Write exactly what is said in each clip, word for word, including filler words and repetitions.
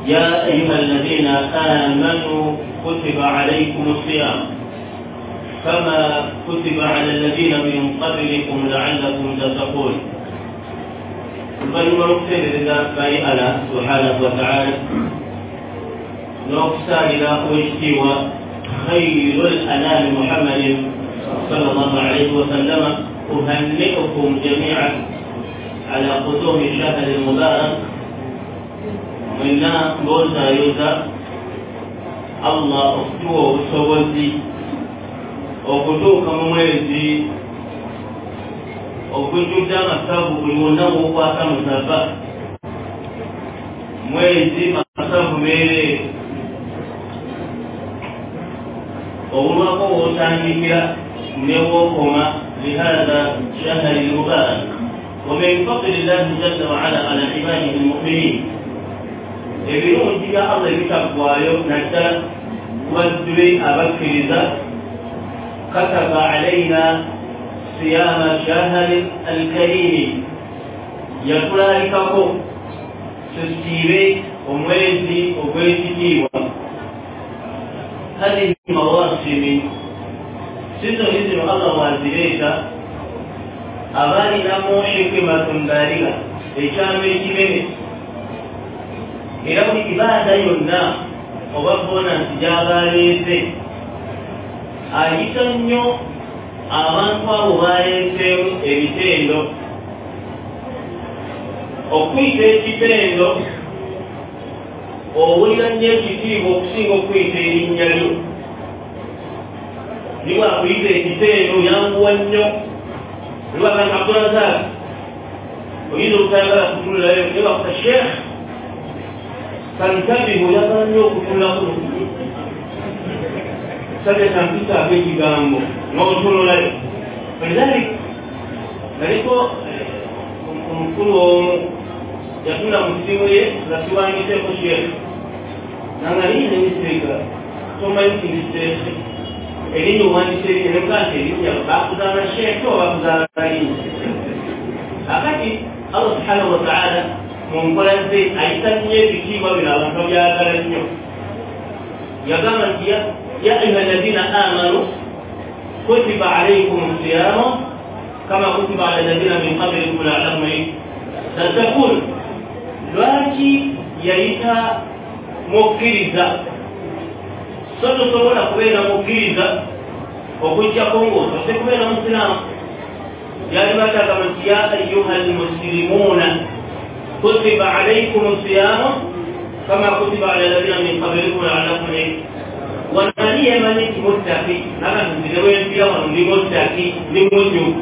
يا أيها الذين آمنوا كتب عليكم الصيام كما كتب على الذين من قبلكم لعلكم تتقون. فالمرسل لله بأي سبحانه وتعالى نقصى إلى وجهه خير الأنام محمد صلى الله عليه وسلم. أهنئكم جميعا على قدوم الشهر المبارك منا موسى يوسى الله أفتوه وسوزي وقدوك مميزي وكنتم جامع سابق المنام وقاتا مسابق mwezi masafu mere وهو وتعليمها نوكما لهذا الشهر المبارك ومن فضل الله جل وعلا على عباده المؤمنين يبينون تلك الله بتقوى نتا والدري أبكر ذا كتب علينا صيام شهر الكريم يقول لكم تسيري ومويزي وبيتي هذه مواسم ستة إذن الله وزيريك أغاني نمو حكمة بالغة إشامي كبير إلى إبادة ينا وبقونا سجابة ليسي أيسانيو أمانقوا وغايسيو إبتيندو okwite ekitendo owulira nnyo ekitiibwa okusinga okwita erinnya lyo niwe akuyita ekitendo yanguwa nnyo niwagamba abdulazak oyinza okutayagala kutunulayo naye bakuta sheekh kantabihu oyagala nnyo okutunulaku sajja kampitaako ekigambo n'otunulayo falidhalik naliko omukulu omu yatula mu simu ye nga kiwandiseeko sheekh nanga liine misteka tomanyi ti misteke erinnya owandise erinnya nemugante erinnya bakuzaala sheekh oba bakuzaala linya akati allah subhanahu wataala mu nkola ze ayita nnyo ebitiibwa bino abantu babyagala nnyo yagamba nti ya ayuha alladhina amanu kutiba alaykum siyamu kama kutiba ala alladhina min qablikum la'allakum tattaqun. Lwaki yayita mukkiriza so tosobola kubeera mukkiriza okujjako ng'otose kubeera musiraamu? yali batagamba nti ya ayuha almuslimuuna kutiba alaykum siyamu kama kutiba ala alladhina min qablikum la'allakum wanani yemanyi nti muttaki naga nzire wempira wano ndi muttaki ndi mujjuvu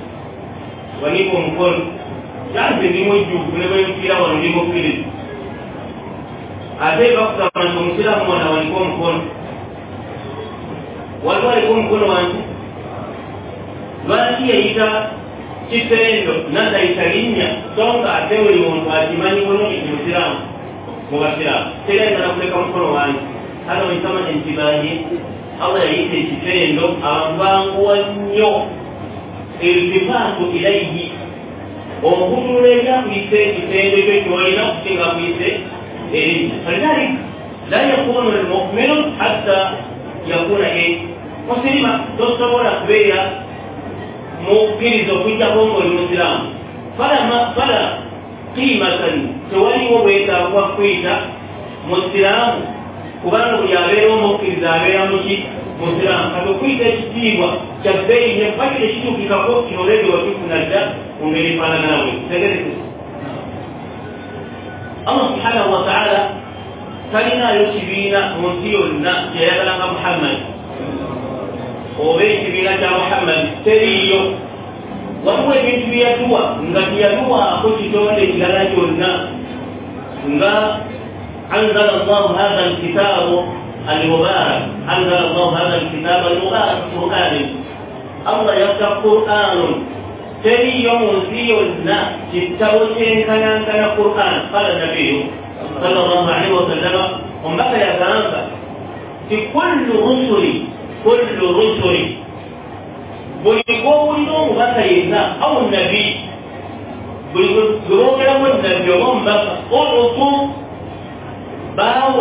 wanipa omukono yanze ndi mujjuvu ne wempira wano ndi mukkiriza ate bakugamba nti omusiraamu wano waliko omukono waliwo aliko omukono wange. Lwaki yayita kitendo natayita linnya so nga ate buli muntu akimanyi bulungi nti musiraamu mu basiraamu terayinza nakuleka mukono wange. hano witama intibahi Allah yayita ekitendo abantu banguwa nnyo iltifatu ilayhi omukutunula ebyakuyise ekitendo ekyo kyolina okusinga kuyise erinnya. falidhalik la yakunu almuminu hatta yakuna e muslima tosobola kubeera mukkiriza okujjako ng'oli musiraamu fala qimatan tewaliwo bwetaavu bwa kwita musiraamu kubanga buli abeera omukkiriza abeera muki musiraamu. kati okuyita ekitiibwa kya bbeeyi ne bakire kituukikako kino oledi wakifuna dda mu ngeri efaanaganawe tegereke. Allah subhanahu wa ta'ala talinaayo kibiina mu nsi yonna kyeyagalanga Muhammad oba ekibiina kya Muhammad teriiyo. waliwo ebintu byeyaduwa nga teyaduwaako kitonde ekirala kyonna nga أنزل الله هذا الكتاب المبارك أنزل الله هذا الكتاب المبارك القرآن. الله يفتح القرآن تري يوم زيونا تتوجه كان كان القرآن. قال النبي صلى الله عليه وسلم ومتى يتنبأ في كل رسل كل رسل بيقول لهم بكينا أو النبي بيقول لهم النبي وهم بكى أرسل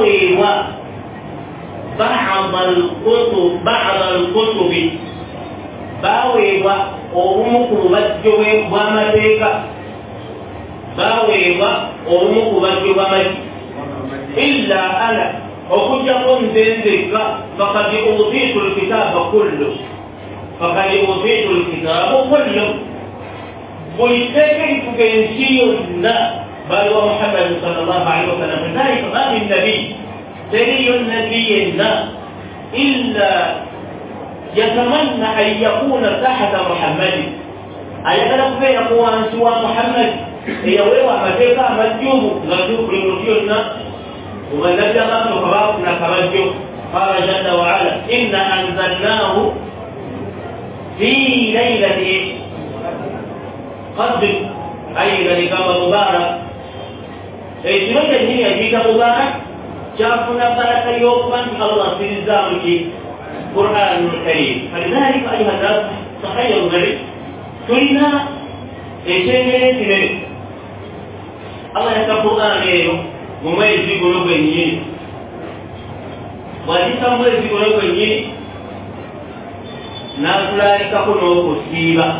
باوي و بعض الكتب بعض الكتب باوي و أمك بجوي ومتك باوي و أمك بجوي ومتك إلا أنا وكنت قلت ذلك فقد أوتيت الكتاب كله فقد أوتيت الكتاب كله ويستكيف بنسينا بل ومحمد صلى الله عليه وسلم ذلك ما من نبي سري النبي إلا يتمنى أن يكون تحت محمد أيضا في يقول عن سوى محمد هي ويوى متيكا مجوب لجوب لمسيونا ومن نجم نقرأنا كمجوب قال جل وعلا إن أنزلناه في ليلة قدر أي ذلك مبارك إذن الذين يجيك مبارك شافنا بركة يوما الله في الزامك قرآن الكريم فلذلك أيها الناس تخيلوا ذلك كلنا إيشين سنين الله يتقول آمين مميز يقولوا بيني وجيسا مميز يقولوا بيني نافلا يكونوا كسيبا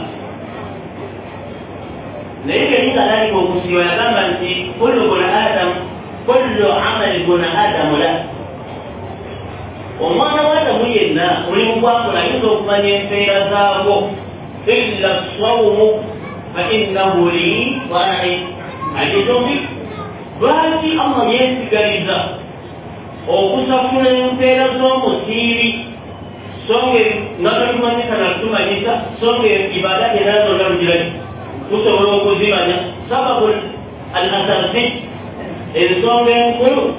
لكن إذا ذلك كسيبا يقام كل بن آدم كل عمل بن آدم له وما نوات مينا ولمقام لا يدرك من ينفير ذاته إلا الصوم فإنه لي وأنا عجزهم بي باتي الله ينفي قريزا وقصفنا ينفير الصوم سيري صوم نظر من سنرسم جيسا صوم إبادات نظر لرجلين تصوروا قزيما سبب الأساسي الصوم ينفير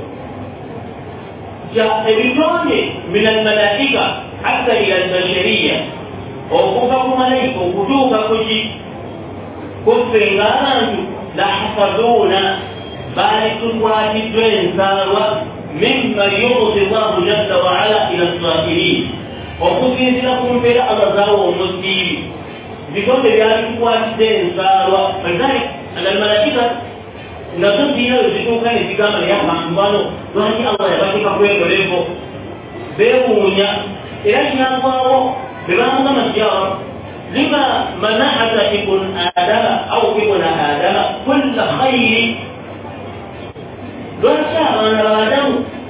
جاء من الملائكة حتى إلى البشرية وكفكم عليك وكتوك كجي كفر غارانت لحفظون بارك واجبين ساروا مما يرضي الله جل وعلا إلى الصائرين وكفر لكم في الأرض والمسلمين بكل ذلك واجبين ساروا فلذلك أن الملائكة نصف dia itu kan jika melihat manusia, Tuhan Allah ya bagi kau yang berlepo, berunya, irasnya Allah, berang sama siapa, lima mana ada ibun Adam atau ibun Adam, pun khairi, dosa mana Adam,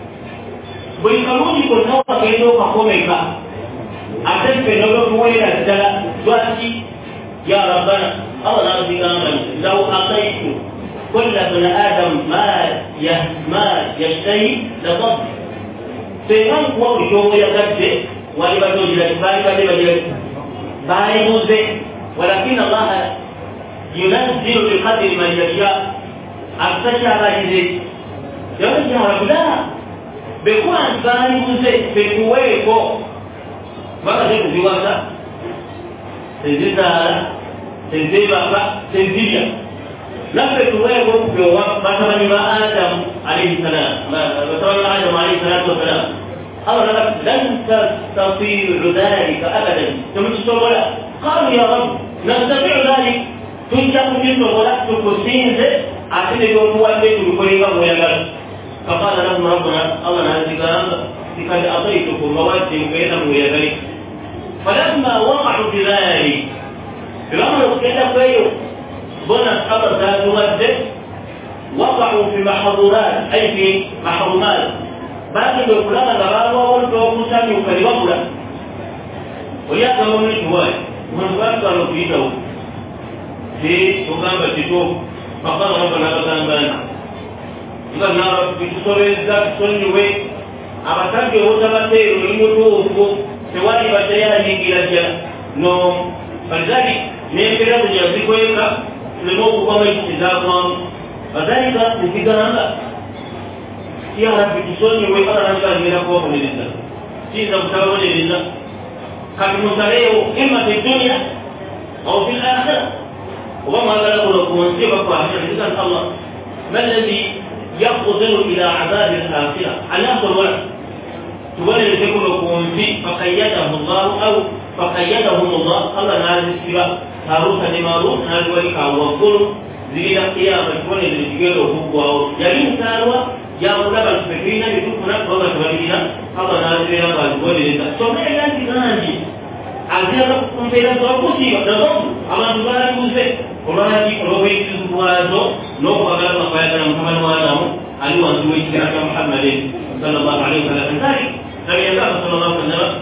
bagi kamu ikut tahu pakai itu kau mereka, ada penolong mulia adalah dosi, ya Rabbana, Allah berfirman, lau ataitu كل ابن آدم ما ما يشتهي لطب سيمان قوة بشوه يتبه ولبدو جلد فاربا لبجلد فاربو زي ولكن الله ينزل بقدر من يشاء أكتشى باجزي يرجع ربنا بقوة فاربو زي في قوة فوق ماذا شكو في وقتا تنزيل سهلا تنزيل بقى تنزيل لما يتوقف في وقت مثلا ما آدم عليه السلام مثلا آدم عليه الصلاة والسلام الله لك لن تستطيع ذلك أبدا ثم تقول ولا قالوا يا رب نستطيع ذلك تنشأ منه ولا تكسين ذلك عشان يقول هو البيت بكل يوم ويقال فقال لهم ربنا الله نهزك لقد أعطيتكم مواد بينهم ويقال فلما وقعوا في ذلك الأمر كده فيه بنا خبر ذات مجد وقعوا في محظورات أي في محرومات بعد الكلام الغرام والكوكوسا يكلمه له ويأتوا من الشوال من فأكثر في دو في سكامة تشوف فقال ربنا بطان بانا إذا نعرف في سورة الزاك سنوي أما تنجي هو سبتين ويموتوه سوالي بشيئا يجي لجل نوم فلذلك نيمكرا بجازيكو يبقى لموت قوم اجتزاقهم فذلك نتيجة هذا يا رب تسوني ويقرأ نشأ من أقوام لله سيزا متابعون لله كان مساريه إما في الدنيا أو في الآخرة وما ذلك لكم انسبك وعشان إذن الله ما الذي يقصر إلى عذاب الآخرة أن يأخذ ولد تولي لكم لكم فيه فقيده الله أو فقيدهم الله الله نازل السباق هاروت لماروت نازل ولك وانظروا zirira kiyama kibonero ekigenda okuggwawo yali nsaalwa yakulaba tupeterina byetukuna kubanga tubalirira aba nazibeera ngaazibonereza kyokka era nti gangi aziraga kumpeera zokusiiba nazo abantu batuuze olwaki olw'obuyitirivu bwazo n'okwagala bakwayagala mutabani w'adamu ali wansi w'ekigera kya muhammadin sallallahu alaihi wasallam kali nabiyagamba sallallahu alaihi wasallam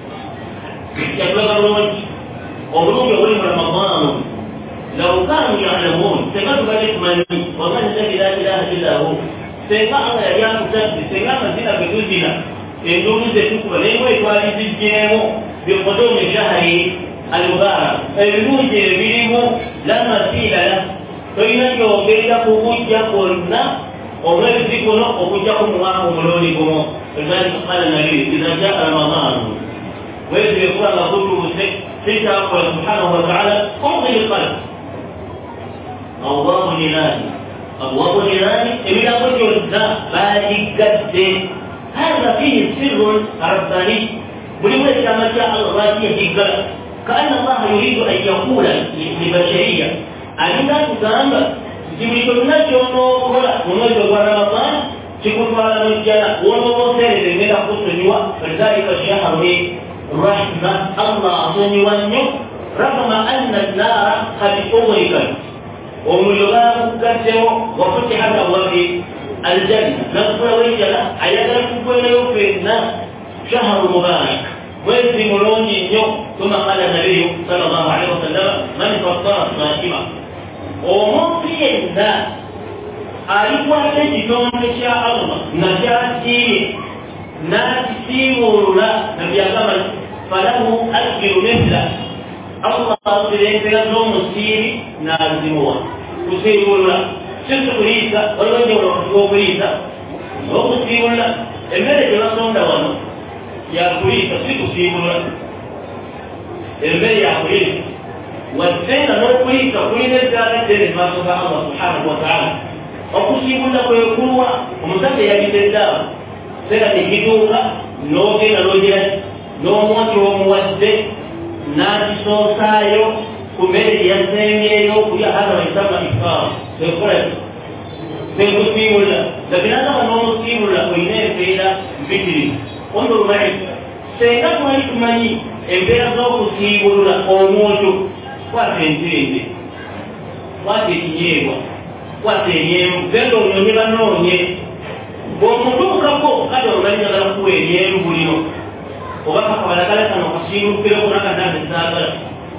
yatulaga bulungi obulungi obuli mu ramadanu law kanu ya'lamun senga tubadde tumanyi wamanyi la ilaha illa hu senga Allah yali akutadde senga amazina ge tuzina enduulu zetukuba naye bwe twali zijjeemu biqudumi shahri almubarak ebirungi ebirimu la masila la tolina gyogenda kubujja kwonna omwezi guno okujjako mu mwaka omulonde gumu lidhalika qala nabii idha jaa ramadanu mwezi wekuba nga gutuuse sitakola subhanahu wataala umdi lqalb allahu nirani allahu nirani emilango gyonna bagigadde هذا فيه سر رباني ولما كما شاء الله يهيك كأن الله يريد أن يقول لبشرية أننا تتعامل جميعنا جونو كلا ونجو رمضان تكون على مجانا ونوصل لنا خصوصا فذلك الشهر رحمة الله سنوانيو رغم أن النار قد أغلقت ومجرد كتب وفتحت أبواب الجنة نصر ويجلا أيضا كل يوم في الناس شهر مبارك ويسلم لوني يوم ثم قال النبي صلى الله عليه وسلم من فطر صائما ومن في الناس alikuwa kitonde cha Allah na chati na simurula na byakama falahu ajru mithla Allah tilekera no musiri na azimwa kusimurula sisi kulisa wale ndio kulisa no kusimurula emere tunasonda wano ya kulisa si kusimurula emere ya kulisa wasena no kulisa kulisa dala tele masuba Allah subhanahu wa ta'ala okusimula kwekuwa omusajja yabitedda sera nikituuka n'ogenda n'ogira n'omwoki w'omuwadde n'akisoosaayo ku mmere gyeyasemyeyo okulya hata baisama ifaamu ekola kwekusimula gakinagamba n'omusimula olina empeera mpitirivu ondolumanyi senga twali tumanyi empeera z'okusiibulula omwoto kwata entende kwata ekinyeebwa kwata ebyemu genda onyonye banoonye bw'omutuukako kati olumanyagala kuwa ebyemu bulino oba kakabalagala kano kasiibulukireko nakadambe saagala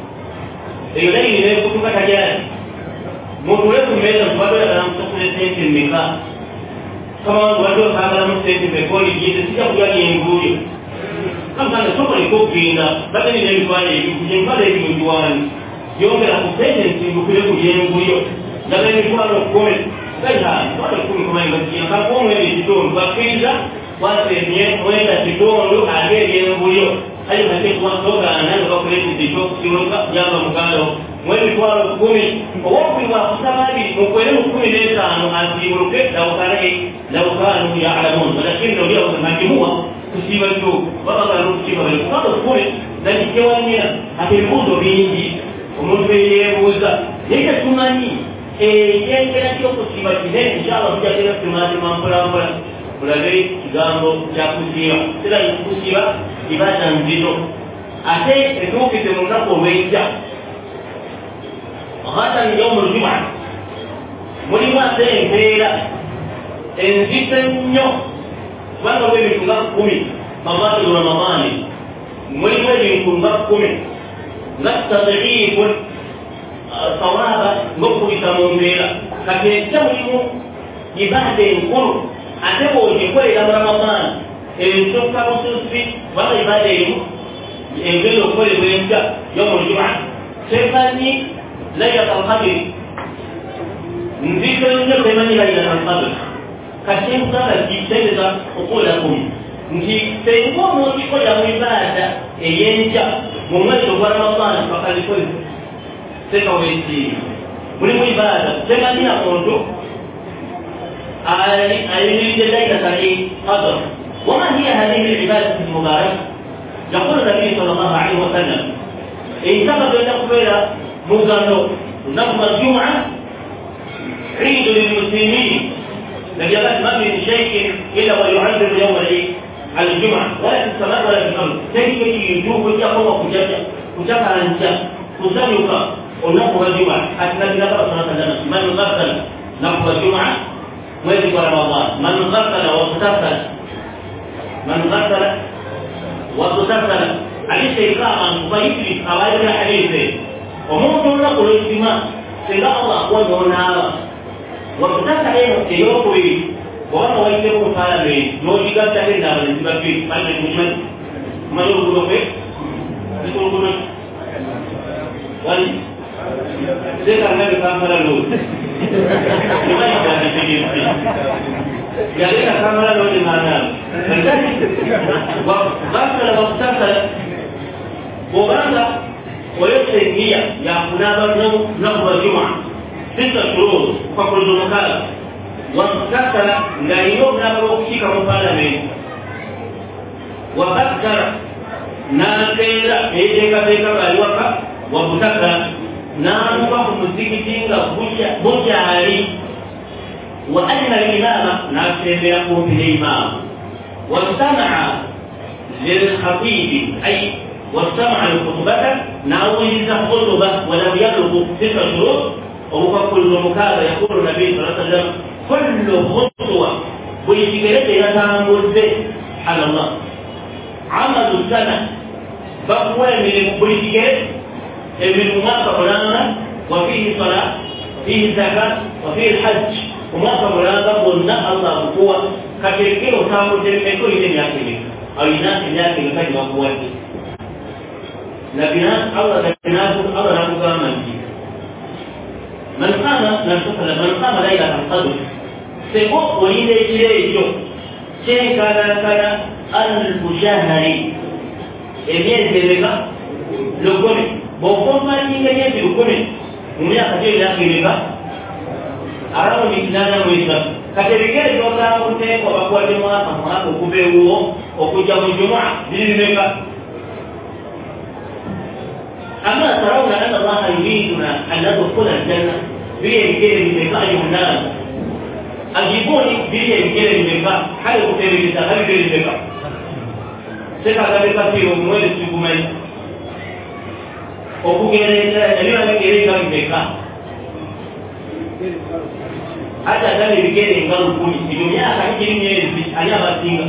eyo layini neekutuka talyali mutule ku mmeeza tubadde oyagala musasula sente mmeka kama tubadde okaagalamu sente mekoli gyete sijja kulya byenguuyo kamuganda sokoleko okugenda batenina emitwalo ebikuye emitwalo ebimugiwani yongera ku sente nsimbukire ku byenguuyo ndaba emitwalo kkumi kaiha emitwalo kkumi kumanyi bakiyamba omwezi ekitundu bakkiriza wasemye mwenda kitundu ate ebyembulyo ayo nate kuwasogaana nga bakuletedde ekyokusibuka yamba muganda mwemitwalo kkumi owokuli wakusabali mukwere mu kkumi n'etaano asibuluke lawukanu yalamun lakini nolyakumakimuwa kusiiba kyo babagala okusiiba bali kubanga kkumi nakikewanyira ate ebibuuzo bingi omuntu eyeebuuza naye tetumanyi ekyengera ky'okusiiba kinene inshallah tujakera tumaazima mpolampola kulabe kigambo kyakusiiba sera kusiiba ibada nzito ate etuukize mu lunaku olw'enkya hatan yawmu ljuma mulimu ate empeera enzito ennyo kubanga bwebintu nga kkumi fadailu ramadani mulimu ebintu nga kkumi nga tadhifun sawaba ng'okubisa mu mbeera kati ekya mulimu ibada enkulu ate bw'ogikolera mu ramadani ensukka bususi kubanga ibada erimu engenda okukolebwa enkya yawmu ljuma temanyi laylata alqadri nzito nnyo temanyi laylata alqadri kati enkugamba kitegeeza okulakum nti senga omukikolera mu ibada ey'enkya mu mwezi ogwa ramadani bakalikolera tekawesiibi mulimu ibada temanyira muntu ayimiridde laylata alqadr wama hiya hadihi alibadati almubaraka yaqulu nabiyi sal llahu alaihi wasallam eisaba genda kubeera mugano lunaku lwa juma عيد للمسلمين لم يبت ما من شيء إلا ويعذب يوم العيد على الجمعة ولا في السماء ولا في الأرض كيف يجوب يقوم كجاجة كجاجة أنجا كجاجة ونقوم الجمعة حتى نبي نقرأ صلاة الناس من غسل نقوم الجمعة ويجب رمضان من غسل واغتسل من غسل واغتسل عليه شيطان فيجلس أوائل الحديث وممكن نقول الاجتماع سيداء الله ونهار واغتسل يوقي وأنا ويجب فعلا به نوجد تهينا بالنسبة فيه فعلا المجمل ما يقولون فيه يقولون وان ذكر النبي كامل النور لما يبقى نتجيب فيه يعني ذكر كامل النور لمعنى وغسل واغتسل وبرد ويغسل هي يأخذها نقض الجمعة ستة شروط فكل مكان واغتسل لا يبنى بروكسيك مفالمين وبكر ناسيلا يجيك بيك الوقت وبكر نامك مسكتين بجاري وأن الإمام ناسيلا يقوم بالإمام واستمع للخطيب أي واستمع لخطبته ناوي خطبة ولم يبلغ ست شروط وهو كل مكان يقول النبي صلى الله عليه وسلم كل خطوة ويجيكرت يتعامل به على الله عمل السنة بقوة من ويجيكرت من مماثل لنا وفيه صلاة فيه زكاة وفيه الحج وماثل لنا قلنا الله قوة كثيرين وتعامل جميع كل شيء يأكل أو الناس يأكل كثير وقوته لكن الله الناس الله لا مقام من قام من قام ليلة القدر سيقوم وليد إليه شيء كان كان ألف شهر إميز بك لكم بوكم ما يجي لكم ومن أخذ لك بك أراه مثلنا ويسا كتبك جوتا وتك وبقوا جماعة فما وكبروا وكجوا الجمعة بك أما ترون أن الله يريدنا أن ندخل الجنة بيد بك أيها الناس أجيبوني بيد بك حيث تريد هل بيد بك سكا بك في أمور السكومين وكوكيري اليوم كيري بك حتى ترى بكيري قالوا كوني الدنيا كيري أنا بسيطة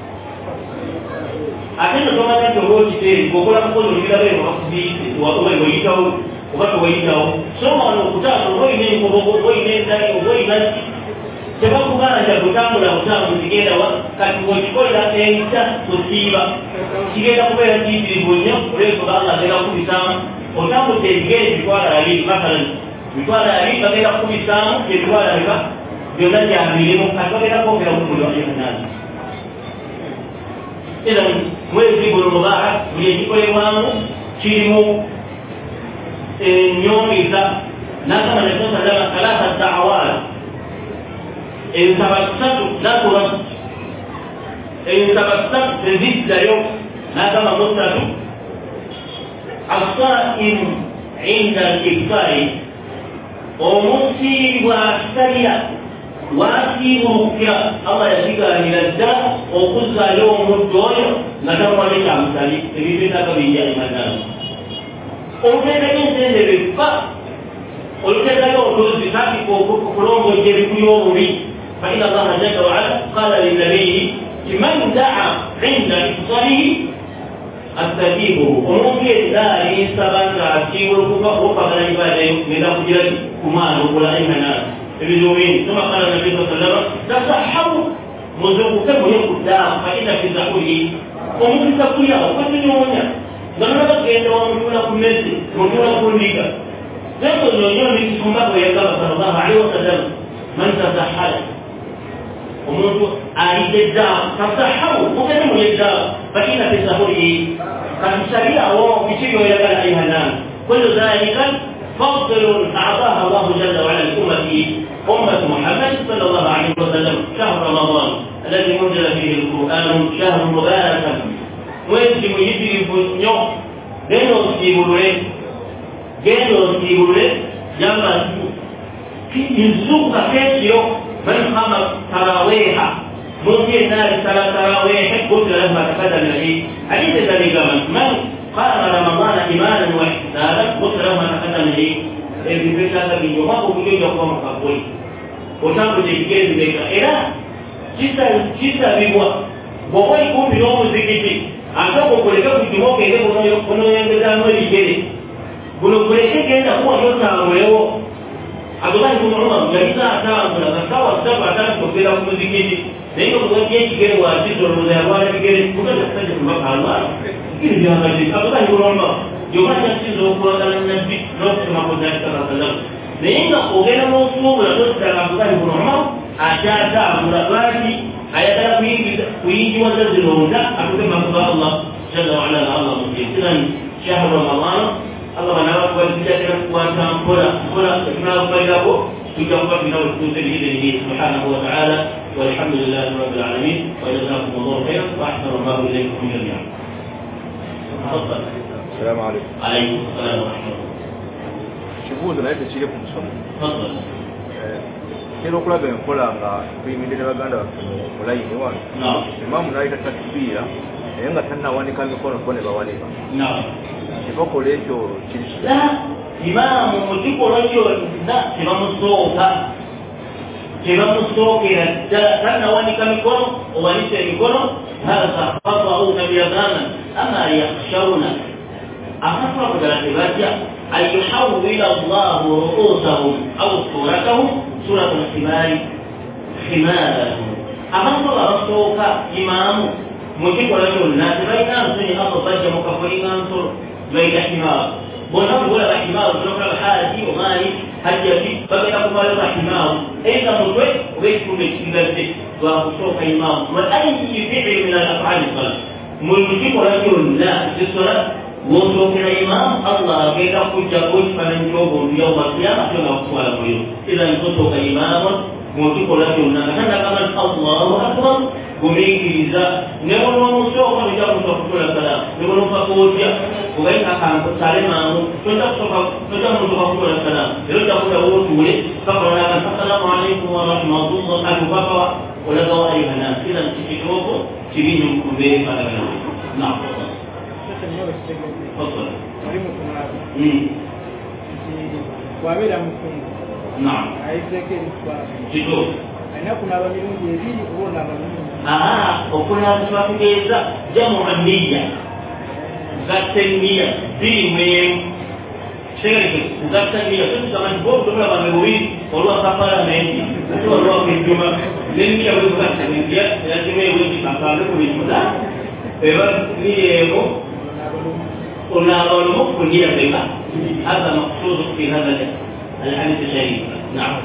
أكيد كما تقول كتير بقول لك كل اللي كده بيروحي وهو يجيبه وهو يجيبه ثم أنه كتاب هو ينين وهو ينين ثاني وهو ينين sebab bukan aja kutang mula kutang mesti kita awak kan kau dah terima musibah jika tak boleh di dunia boleh sudah Allah dia aku bisa kutang mesti kita jual lagi macam jual lagi tapi aku bisa jual lagi kan dia dah jadi minimum kan kita kau kita boleh jual yang إذا mwezi mubarak ulijikolebwamu kirimu ennyongiza n'agamba ne tosagala talata da'awat ensaba ssatu nakuba ensaba ssatu teziddayo n'agamba musatu asaimu inda al-iftari omusiibi bw'asitalira wasiibulukira Allah yakigaanira ddala okuzzaayo omuddu oyo nga tamuwadde kyamusali ebintu byetaaga bijja emadala oluteekayo ensente beffa oluteekayo otuzi kati okulongojja ebikuli obubi faina allaha jalla waala qala linnabiyi liman daa inda ifsarihi astajibuhu omuntu yenna alinsaba nga asiibulukuka okukagala ibaadayo ngenda kugira kumaana okulaimanaasi بجومين ثم قال النبي صلى الله عليه وسلم تصحوا مزوجكم يقدام فإن في زحوله ومن تقويا وكل يومنا لما بقى يدوم يقول لكم مثل يقول لكم ليك يقول له يوم يكون بقى يقول صلى الله عليه وسلم من تصحل ومن أريد الدار تصحوا وكلم الدار فإن في زحوله كان سريع وبشيء يقال أيها الناس كل ذلك فضل أعطاها الله جل وعلا لأمته أمة محمد صلى الله عليه وسلم شهر رمضان الذي أنزل فيه القرآن شهر مبارك ويجب يجري بنيو جنو سيبولي جنو سيبولي جمع ينزوك كيشيو من قام تراويح ممكن نار ثلاث تراويح قلت له ما تقدم العيد حديث ذلك من قام رمضان إيمانا واحتسابا قلت له ما تقدم العيد اللي في هذا اليوم وكل يوم قبول وشاب الجيل بيك إلى جيسا جيسا بيبوا وهو يكون يوم زكيتي أنتم كلكم تجمعوا كذا كنوا كنوا ينتظرون الجيل كنوا كلكم كذا هو يوم ويو Abdullah bin Umar jadi tak tahu lah kalau sebab ada beberapa musik ini, mereka buat dia kira wajib orang Jawa ni kira bukan sahaja sebab halal. Ini dia lagi. Abdullah bin Umar juga yang sih lokal dalam nabi lok sama Muhammad sallallahu alaihi wasallam. Mereka orang Muslim lalu dalam Abdullah bin Umar ada ada lagi ayat dalam ini ini wajib dilonda aku ke Muhammad Allah Jalla wa Ala Allah mungkin syahr Ramadan Allah menawarkan kepada kita dengan kuasa pula pula kenal kepada aku juga buat kita untuk diri Subhanahu wa taala walhamdulillah rabbil alamin wa jazakumullahu khairan wa ahsanallahu ilaykum jami'an. Assalamualaikum. Waalaikumsalam warahmatullahi. Shughuli zinaita chile kumsoma. Tafadhali. Eh, kero kula ben kola nga kuyimidde baganda mulayini wano. Naam. Imamu naita takbira naye nga tannawanika mikono bone bawanika. Naam. Kibakola ekyo kiri La imamu mukikola ekyo na kibamusooka kibamusookera tannawanika mikono owanise emikono hadha qata'una biyadana ama yakhshawna akhafra kudala tebajja an yuhawwila Allahu ru'usahum aw suratahum suratul himari himarahum akhafra basooka imamu mukikola kyonna tebalina nsonyi Allah bajja mukafulinga nsolo بين حمار ونقول ولا حمار ونقول حاجي وغاني هجي بقي أبو مالك حمار أين مطوي ويكون الشيء وخصوص حمار وأي فعل من الأفعال الصلاة ملكي ورجل لا في الصلاة وصوك الإمام الله كيف كنت أقول فمن جوبهم يوم القيامة يوم أقوال اليوم إذا كنت إمام ملكي ورجل لا كان كمان الله أكبر kumiki za nemono musoka bija kutokutola sala nemono pakoja kugaika kan salema tunda kutoka tunda kutoka kutola sala leo takuta wote ule kama na assalamu alaykum wa rahmatullahi alubaba wala dawa ayhana kila mtikitoko chibini mkumbele pale kana naam tafadhali mwalimu kuna mm wabela mfungo naam aizeke kwa jito na kuna wamirundi ebili kuona wamirundi ah okuna tuwafikeza jamu amniya zatenia bili mwe sheri zatenia sisi kama bovu kama wameruhi walikuwa safara mengi walikuwa wakijuma nini ya wewe zatenia lazima wewe safari kulimuda ewa ni yego kuna walimu kunia bega هذا مقصود في هذا الحديث الشريف نعم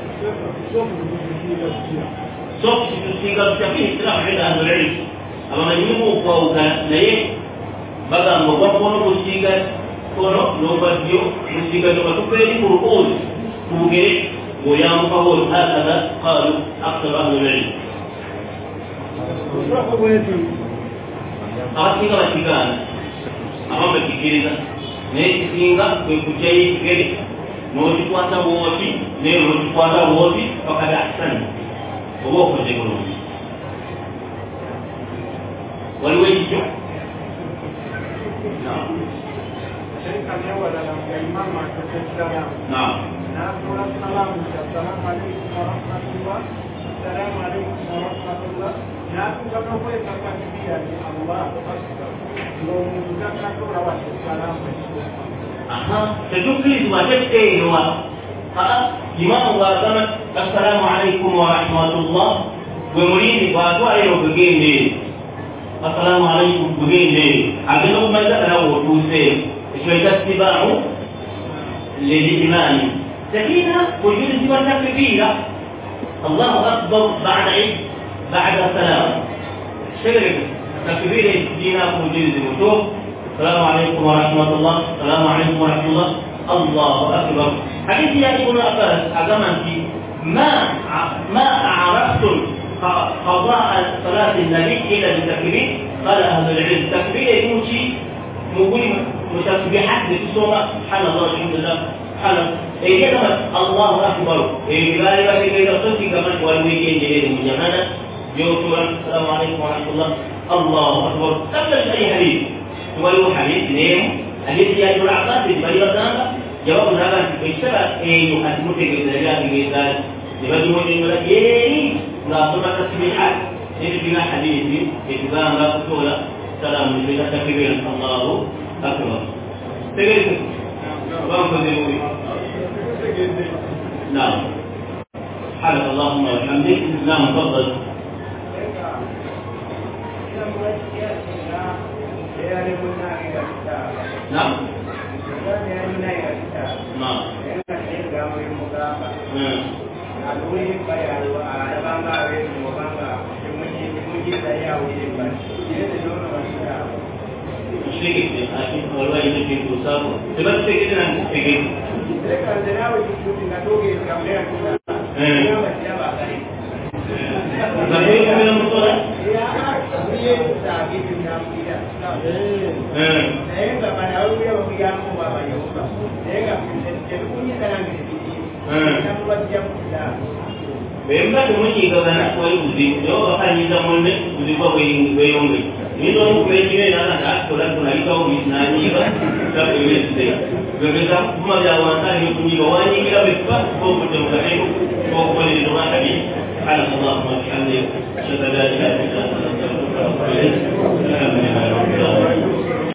صوت السيجار فيه اختلاف عند أهل العلم أما من يمو فوق نيه بقى مبقونه السيجار كونه نوباديو السيجار لما تكيري فرقود فوقه ويام فهول هكذا قالوا أكثر أهل العلم أغسيجار السيجار أما بكيكيرنا نيه سيجار بكجي كيري نوشي كواتا ووشي نيه نوشي كواتا ووشي فقد أحسن وهو قد يقولون والوجه نعم نعم السلام عليكم ورحمة الله السلام عليكم ورحمة الله لا تقولوا كيف تكبير الله أكبر لو مذكر رواه السلام أها تجوكلي ما تكتين هو ها إمام واسمة السلام عليكم ورحمة الله ومريد واسوأ يوبجين لي السلام عليكم بجين لي عقلوا ما ذكره وتوسير شوية اتباع للإيمان سكينة وجود سبب كبيرة الله أكبر بعد عيد بعد السلام شرك تكبير الدين وجود الوجوه السلام عليكم ورحمة الله السلام عليكم ورحمة الله الله أكبر حديث يا ابن عباس أجمعتي ما ما عرفتم قضاء صلاة النبي إلى التكبير قال أهل العلم تكبير يمشي مقول متسبيحات بسورة سبحان الله الحمد لله سبحان eh dia kata Allahu Akbar eh bila dia kita sesi kaman wal weekend jadi menjana yo tuan assalamualaikum warahmatullahi Allahu Akbar sampai saya hadis wal hadis ni hadis yang berapa di balik sana jawab berapa bicara eh yo hadis mungkin kita kita dibagi mungkin lagi ini nggak pernah tasbihat ini bila hadis ini itu kan nggak betul salam kita takbir Allahu Akbar tegak bang berdiri نعم سبحانك اللهم وبحمدك نعم تفضل نعم نعم sedikit ya, kalau ini itu satu. Sebab sedikit nanti sedikit. Mereka senawa itu tidak doge kamera kita. Dia masih apa tadi? Tapi kamu yang betul ya? Ya, dia sakit di dalam dia. Eh. Saya enggak pada orang dia bilang mau apa ya. Saya enggak jadi punya tangan di sini. Eh. Kita buat jam kita. Memang cuma jika anak kau itu, jauh akan kita mana, kita boleh boleh ini orang kuliah nak nak sekolah sekolah itu bisnes ni kan, tak boleh sedih. Kerana semua jawatan yang punya kawan ni kita berpas, kau macam macam kau boleh doa tadi. Allah Allah, Alhamdulillah, syukur dah.